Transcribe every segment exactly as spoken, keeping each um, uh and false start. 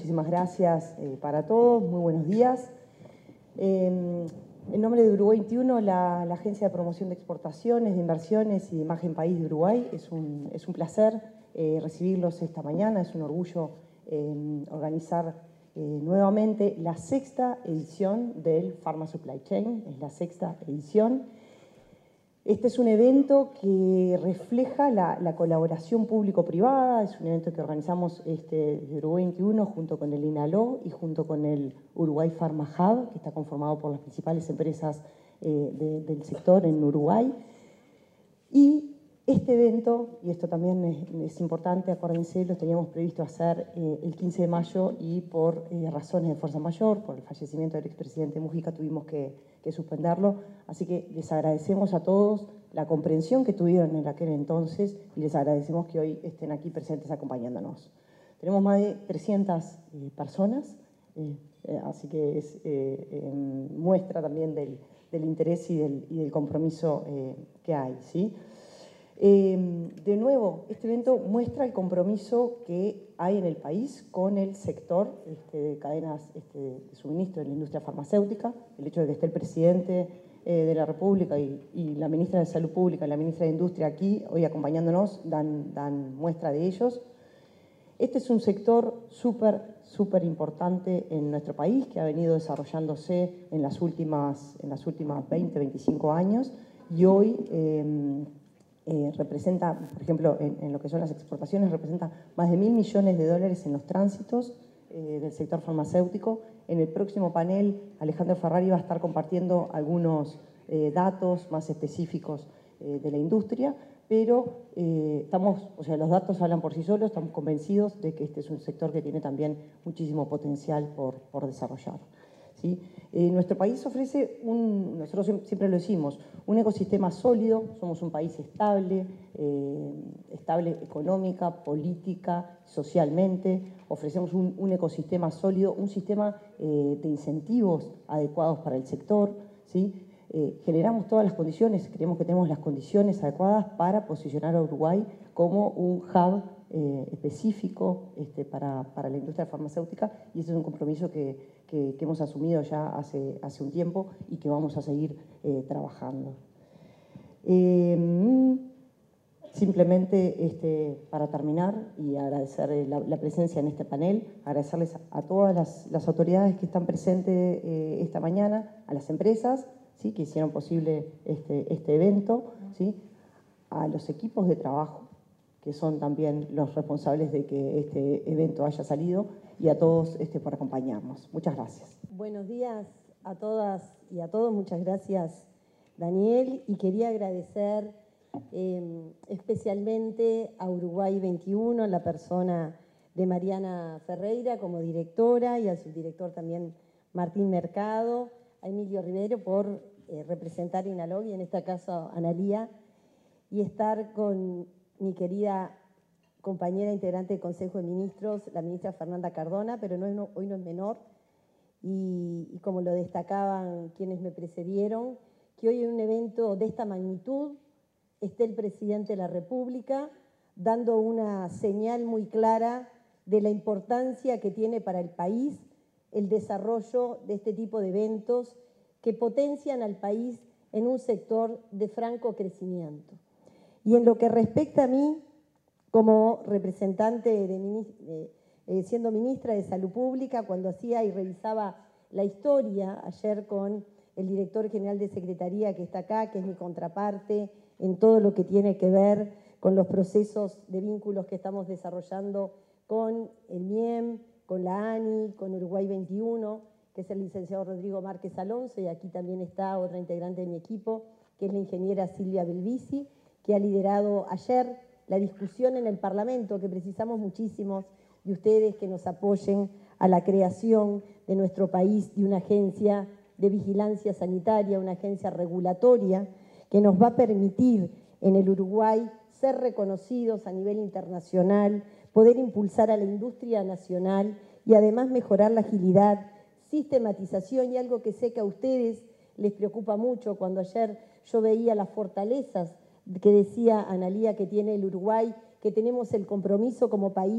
muchísimas gracias eh, para todos, muy buenos días. Eh, en nombre de Uruguay veintiuno, la, la Agencia de Promoción de Exportaciones, de Inversiones y de Imagen País de Uruguay, es un, es un placer eh, recibirlos esta mañana, es un orgullo eh, organizar eh, nuevamente la sexta edición del Pharma Supply Chain, es la sexta edición. Este es un evento que refleja la, la colaboración público-privada, es un evento que organizamos este, desde Uruguay veintiuno junto con el INALO y junto con el Uruguay Pharma Hub, que está conformado por las principales empresas eh, de, del sector en Uruguay. Y este evento, y esto también es, es importante, acuérdense, lo teníamos previsto hacer eh, el quince de mayo y por eh, razones de fuerza mayor, por el fallecimiento del expresidente Mujica, tuvimos que, que suspenderlo. Así que les agradecemos a todos la comprensión que tuvieron en aquel entonces y les agradecemos que hoy estén aquí presentes acompañándonos. Tenemos más de trescientas eh, personas, eh, eh, así que es eh, eh, muestra también del, del interés y del, y del compromiso eh, que hay, ¿sí? Eh, de nuevo, este evento muestra el compromiso que hay en el país con el sector este, de cadenas este, de suministro de la industria farmacéutica. El hecho de que esté el presidente eh, de la República y, y la ministra de Salud Pública y la ministra de Industria aquí hoy acompañándonos dan, dan muestra de ellos. Este es un sector súper, súper importante en nuestro país que ha venido desarrollándose en las últimas, en las últimas veinte, veinticinco años y hoy eh, Eh, representa, por ejemplo, en, en lo que son las exportaciones, representa más de mil millones de dólares en los tránsitos eh, del sector farmacéutico. En el próximo panel, Alejandro Ferrari va a estar compartiendo algunos eh, datos más específicos eh, de la industria, pero eh, estamos, o sea, los datos hablan por sí solos, estamos convencidos de que este es un sector que tiene también muchísimo potencial por, por desarrollar. ¿Sí? Eh, nuestro país ofrece, un, nosotros siempre lo decimos, un ecosistema sólido, somos un país estable, eh, estable económica, política, socialmente, ofrecemos un, un ecosistema sólido, un sistema eh, de incentivos adecuados para el sector, ¿sí? Eh, generamos todas las condiciones, creemos que tenemos las condiciones adecuadas para posicionar a Uruguay como un hub eh, específico este, para, para la industria farmacéutica y ese es un compromiso que, que, que hemos asumido ya hace, hace un tiempo y que vamos a seguir eh, trabajando. Eh, simplemente este, para terminar y agradecer la, la presencia en este panel, agradecerles a, a todas las, las autoridades que están presentes eh, esta mañana, a las empresas, ¿sí? que hicieron posible este, este evento, ¿sí? a los equipos de trabajo, que son también los responsables de que este evento haya salido, y a todos este, por acompañarnos. Muchas gracias. Buenos días a todas y a todos. Muchas gracias, Daniel. Y quería agradecer eh, especialmente a Uruguay veintiuno, la persona de Mariana Ferreira como directora y al subdirector también Martín Mercado, a Emilio Rivero por eh, representar a INALOG y en este caso a Analía, y estar con mi querida compañera integrante del Consejo de Ministros, la ministra Fernanda Cardona, pero no es, no, hoy no es menor, y, y como lo destacaban quienes me precedieron, que hoy en un evento de esta magnitud esté el presidente de la República dando una señal muy clara de la importancia que tiene para el país el desarrollo de este tipo de eventos que potencian al país en un sector de franco crecimiento. Y en lo que respecta a mí, como representante, de, de, eh, siendo ministra de Salud Pública, cuando hacía y revisaba la historia ayer con el director general de Secretaría que está acá, que es mi contraparte, en todo lo que tiene que ver con los procesos de vínculos que estamos desarrollando con el M I E M, con la ANI, con Uruguay veintiuno, que es el licenciado Rodrigo Márquez Alonso, y aquí también está otra integrante de mi equipo, que es la ingeniera Silvia Belvisi, que ha liderado ayer la discusión en el Parlamento, que precisamos muchísimos de ustedes que nos apoyen a la creación de nuestro país de una agencia de vigilancia sanitaria, una agencia regulatoria que nos va a permitir en el Uruguay ser reconocidos a nivel internacional, poder impulsar a la industria nacional y además mejorar la agilidad, sistematización y algo que sé que a ustedes les preocupa mucho. Cuando ayer yo veía las fortalezas que decía Analía que tiene el Uruguay, que tenemos el compromiso como país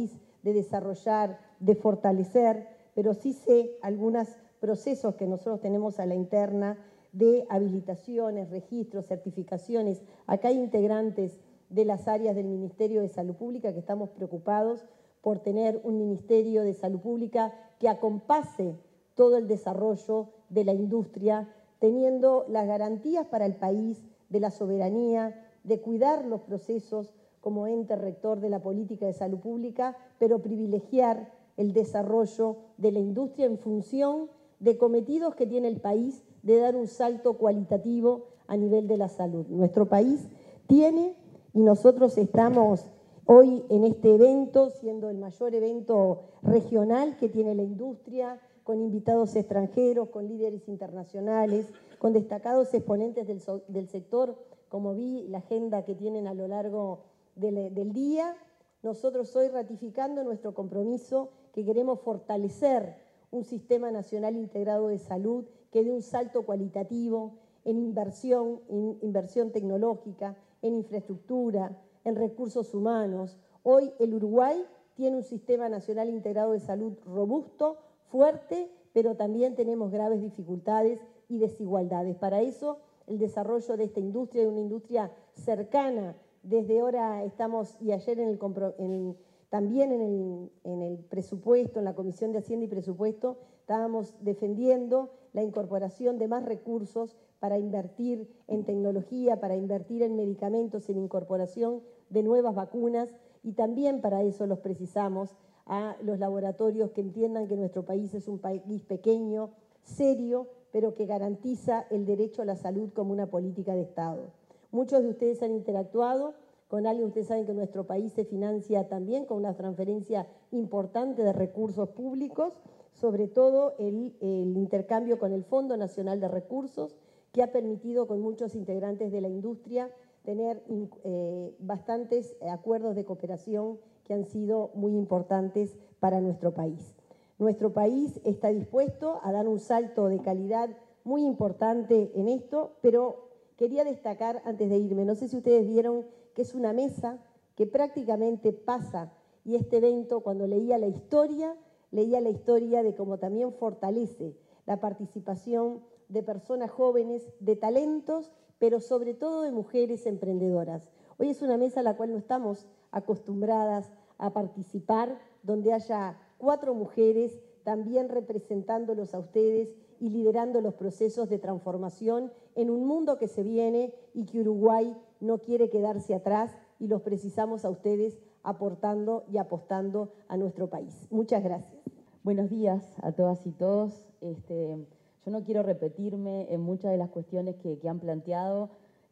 de desarrollar, de fortalecer, pero sí sé algunos procesos que nosotros tenemos a la interna de habilitaciones, registros, certificaciones. Acá hay integrantes de las áreas del Ministerio de Salud Pública que estamos preocupados por tener un Ministerio de Salud Pública que acompase todo el desarrollo de la industria, teniendo las garantías para el país de la soberanía, de cuidar los procesos como ente rector de la política de salud pública, pero privilegiar el desarrollo de la industria en función de cometidos que tiene el país de dar un salto cualitativo a nivel de la salud. Nuestro país tiene, y nosotros estamos hoy en este evento, siendo el mayor evento regional que tiene la industria, con invitados extranjeros, con líderes internacionales, con destacados exponentes del, so del sector, como vi la agenda que tienen a lo largo del, del día. Nosotros hoy ratificando nuestro compromiso que queremos fortalecer un sistema nacional integrado de salud que dé un salto cualitativo en inversión, en inversión tecnológica, en infraestructura, en recursos humanos. Hoy el Uruguay tiene un sistema nacional integrado de salud robusto, fuerte, pero también tenemos graves dificultades y desigualdades. Para eso, el desarrollo de esta industria, de una industria cercana, desde ahora estamos, y ayer en el, en, también en el, en el presupuesto, en la Comisión de Hacienda y Presupuesto, estábamos defendiendo la incorporación de más recursos para invertir en tecnología, para invertir en medicamentos, en incorporación de nuevas vacunas, y también para eso los precisamos a los laboratorios que entiendan que nuestro país es un país pequeño, serio, pero que garantiza el derecho a la salud como una política de Estado. Muchos de ustedes han interactuado con alguien, ustedes saben que nuestro país se financia también con una transferencia importante de recursos públicos, sobre todo el, el intercambio con el Fondo Nacional de Recursos, que ha permitido con muchos integrantes de la industria tener eh, bastantes acuerdos de cooperación que han sido muy importantes para nuestro país. Nuestro país está dispuesto a dar un salto de calidad muy importante en esto, pero quería destacar antes de irme, no sé si ustedes vieron que es una mesa que prácticamente pasa, y este evento, cuando leía la historia, leía la historia de cómo también fortalece la participación de personas jóvenes, de talentos, pero sobre todo de mujeres emprendedoras. Hoy es una mesa a la cual no estamos acostumbradas a participar, donde haya cuatro mujeres también representándolos a ustedes y liderando los procesos de transformación en un mundo que se viene y que Uruguay no quiere quedarse atrás, y los precisamos a ustedes aportando y apostando a nuestro país. Muchas gracias. Buenos días a todas y todos. Este, yo no quiero repetirme en muchas de las cuestiones que, que han planteado,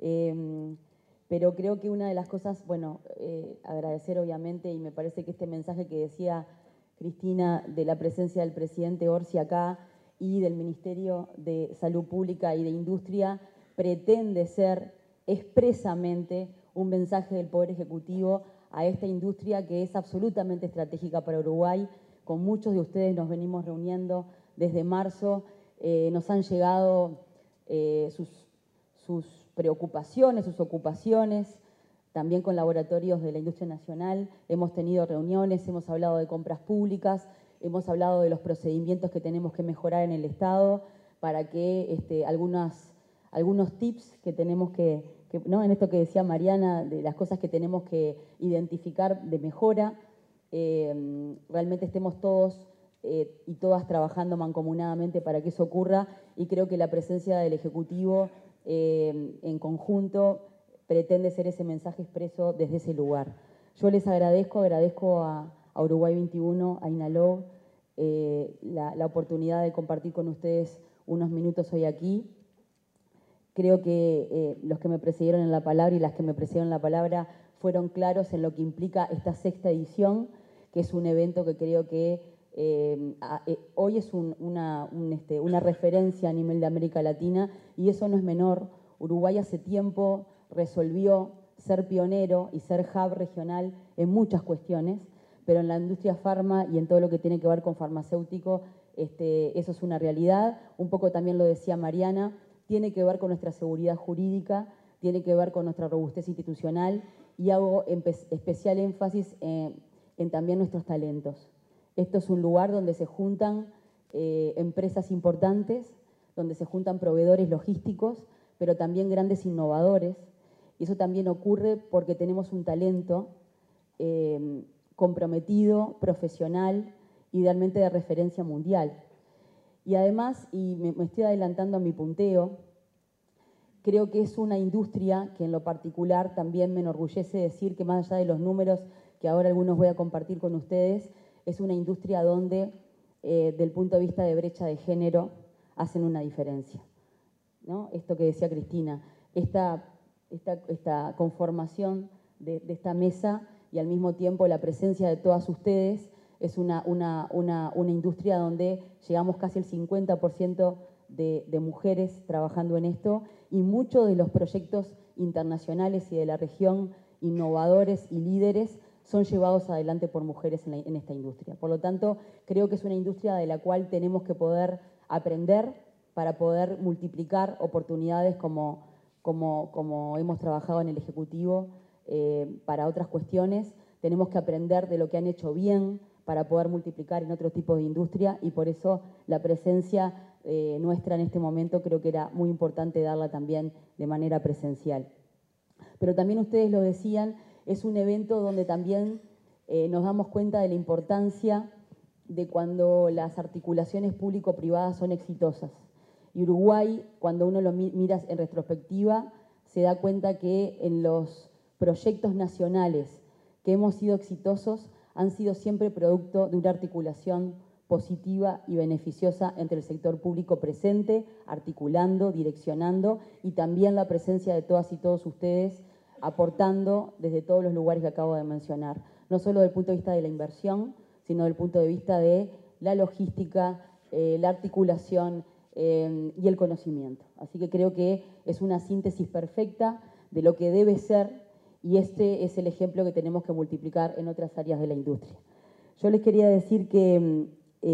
eh, pero creo que una de las cosas, bueno, eh, agradecer obviamente, y me parece que este mensaje que decía Cristina de la presencia del presidente Orsi acá y del Ministerio de Salud Pública y de Industria pretende ser expresamente un mensaje del Poder Ejecutivo a esta industria que es absolutamente estratégica para Uruguay. Con muchos de ustedes nos venimos reuniendo desde marzo, eh, nos han llegado eh, sus, sus preocupaciones, sus ocupaciones, también con laboratorios de la industria nacional. Hemos tenido reuniones, hemos hablado de compras públicas, hemos hablado de los procedimientos que tenemos que mejorar en el Estado para que este, algunas, algunos tips que tenemos que, que, ¿no? en esto que decía Mariana, de las cosas que tenemos que identificar de mejora, eh, realmente estemos todos eh, y todas trabajando mancomunadamente para que eso ocurra, y creo que la presencia del Ejecutivo eh, en conjunto pretende ser ese mensaje expreso desde ese lugar. Yo les agradezco, agradezco a, a Uruguay veintiuno, a INALOG, eh, la, la oportunidad de compartir con ustedes unos minutos hoy aquí. Creo que eh, los que me precedieron en la palabra y las que me precedieron en la palabra fueron claros en lo que implica esta sexta edición, que es un evento que creo que eh, a, eh, hoy es un, una, un, este, una referencia a nivel de América Latina, y eso no es menor. Uruguay hace tiempo resolvió ser pionero y ser hub regional en muchas cuestiones, pero en la industria farma y en todo lo que tiene que ver con farmacéutico, este, eso es una realidad. Un poco también lo decía Mariana, tiene que ver con nuestra seguridad jurídica, tiene que ver con nuestra robustez institucional, y hago especial énfasis en, en también nuestros talentos. Esto es un lugar donde se juntan eh, empresas importantes, donde se juntan proveedores logísticos, pero también grandes innovadores. Y eso también ocurre porque tenemos un talento eh, comprometido, profesional, idealmente de referencia mundial. Y además, y me, me estoy adelantando a mi punteo, creo que es una industria que en lo particular también me enorgullece decir que más allá de los números que ahora algunos voy a compartir con ustedes, es una industria donde, eh, del punto de vista de brecha de género, hacen una diferencia, ¿no? Esto que decía Cristina, esta, esta, esta conformación de, de esta mesa y al mismo tiempo la presencia de todas ustedes es una, una, una, una industria donde llegamos casi al cincuenta por ciento de, de mujeres trabajando en esto y muchos de los proyectos internacionales y de la región, innovadores y líderes, son llevados adelante por mujeres en, la, en esta industria. Por lo tanto, creo que es una industria de la cual tenemos que poder aprender para poder multiplicar oportunidades como, como, como hemos trabajado en el Ejecutivo eh, para otras cuestiones. Tenemos que aprender de lo que han hecho bien para poder multiplicar en otros tipos de industria y por eso la presencia eh, nuestra en este momento creo que era muy importante darla también de manera presencial. Pero también ustedes lo decían, es un evento donde también eh, nos damos cuenta de la importancia de cuando las articulaciones público-privadas son exitosas. Y Uruguay, cuando uno lo mira en retrospectiva, se da cuenta que en los proyectos nacionales que hemos sido exitosos han sido siempre producto de una articulación positiva y beneficiosa entre el sector público presente, articulando, direccionando, y también la presencia de todas y todos ustedes aportando desde todos los lugares que acabo de mencionar, no solo desde el punto de vista de la inversión, sino desde el punto de vista de la logística, eh, la articulación eh, y el conocimiento. Así que creo que es una síntesis perfecta de lo que debe ser y este es el ejemplo que tenemos que multiplicar en otras áreas de la industria. Yo les quería decir que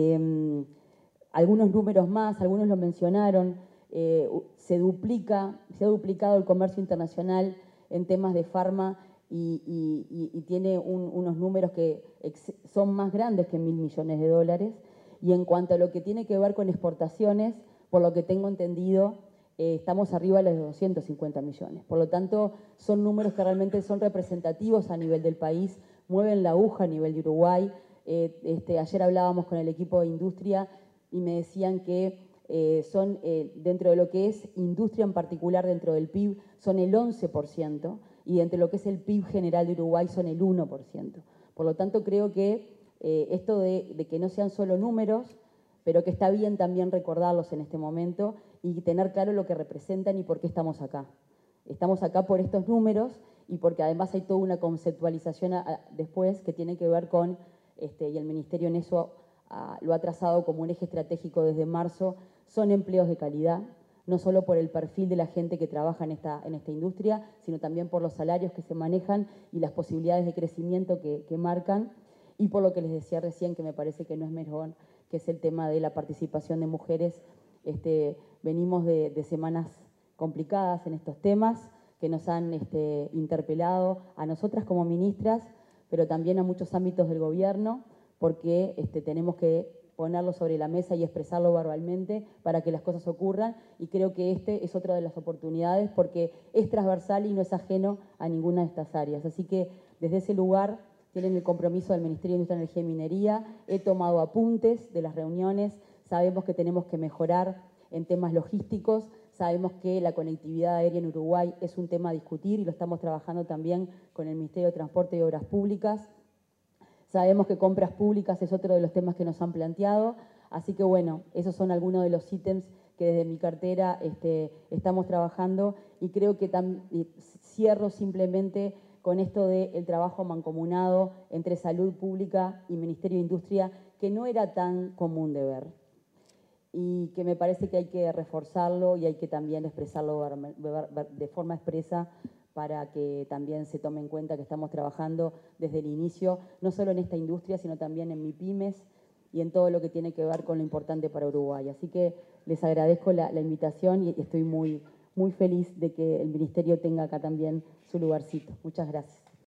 eh, algunos números más, algunos lo mencionaron, eh, se duplica, se ha duplicado el comercio internacional en temas de farma y, y, y tiene un, unos números que son más grandes que mil millones de dólares. Y en cuanto a lo que tiene que ver con exportaciones, por lo que tengo entendido, eh, estamos arriba de los doscientos cincuenta millones. Por lo tanto, son números que realmente son representativos a nivel del país, mueven la aguja a nivel de Uruguay. Eh, este, ayer hablábamos con el equipo de industria y me decían que eh, son, eh, dentro de lo que es industria en particular, dentro del P I B, son el once por ciento y dentro de lo que es el P I B general de Uruguay son el uno por ciento. Por lo tanto, creo que eh, esto de, de que no sean solo números, pero que está bien también recordarlos en este momento y tener claro lo que representan y por qué estamos acá. Estamos acá por estos números y porque además hay toda una conceptualización a, a, después que tiene que ver con, este, y el Ministerio en eso a, lo ha trazado como un eje estratégico desde marzo, son empleos de calidad, no solo por el perfil de la gente que trabaja en esta, en esta industria, sino también por los salarios que se manejan y las posibilidades de crecimiento que, que marcan, y por lo que les decía recién, que me parece que no es menor, que es el tema de la participación de mujeres. Este, venimos de, de semanas complicadas en estos temas que nos han este, interpelado a nosotras como ministras, pero también a muchos ámbitos del gobierno, porque este, tenemos que ponerlo sobre la mesa y expresarlo verbalmente para que las cosas ocurran, y creo que este es otra de las oportunidades porque es transversal y no es ajeno a ninguna de estas áreas. Así que desde ese lugar tienen el compromiso del Ministerio de Industria, Energía y Minería, he tomado apuntes de las reuniones, sabemos que tenemos que mejorar en temas logísticos, sabemos que la conectividad aérea en Uruguay es un tema a discutir y lo estamos trabajando también con el Ministerio de Transporte y Obras Públicas. Sabemos que compras públicas es otro de los temas que nos han planteado, así que bueno, esos son algunos de los ítems que desde mi cartera este, estamos trabajando y creo que tam, y cierro simplemente con esto del trabajo mancomunado entre Salud Pública y Ministerio de Industria, que no era tan común de ver y que me parece que hay que reforzarlo y hay que también expresarlo de forma expresa para que también se tome en cuenta que estamos trabajando desde el inicio, no solo en esta industria, sino también en MIPYMES y en todo lo que tiene que ver con lo importante para Uruguay. Así que les agradezco la, la invitación y estoy muy, muy feliz de que el Ministerio tenga acá también su lugarcito. Muchas gracias.